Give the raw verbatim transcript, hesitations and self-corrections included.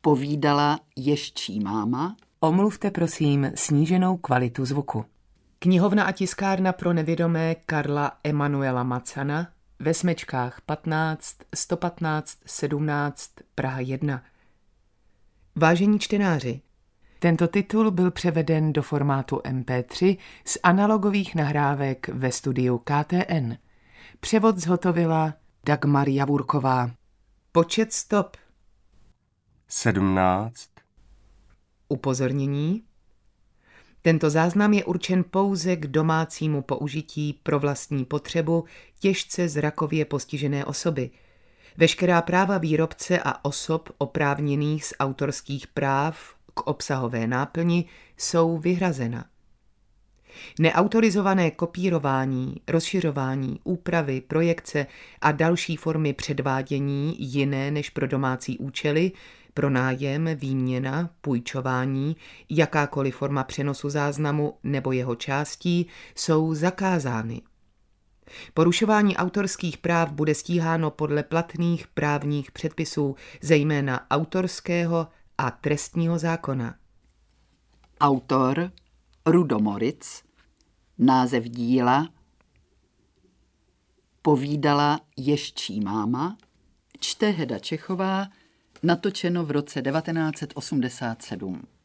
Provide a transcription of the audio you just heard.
Povídala ježčí máma. Omluvte prosím sníženou kvalitu zvuku. Knihovna a tiskárna pro nevědomé Karla Emanuela Macana ve Smečkách patnáct, sto patnáct, sedmnáct, Praha jedna. Vážení čtenáři, tento titul byl převeden do formátu em pé tři z analogových nahrávek ve studiu K T N. Převod zhotovila Dagmar Javurková. Počet stop sedmnáct. Upozornění. Tento záznam je určen pouze k domácímu použití pro vlastní potřebu těžce zrakově postižené osoby. Veškerá práva výrobce a osob oprávněných z autorských práv k obsahové náplni jsou vyhrazena. Neautorizované kopírování, rozšiřování, úpravy, projekce a další formy předvádění jiné než pro domácí účely, pronájem, výměna, půjčování, jakákoliv forma přenosu záznamu nebo jeho částí jsou zakázány. Porušování autorských práv bude stíháno podle platných právních předpisů, zejména autorského a trestního zákona. Autor Rudo Moritz. Název díla Povídala ježčí máma. Čte Heda Čechová. Natočeno v roce devatenáct set osmdesát sedm.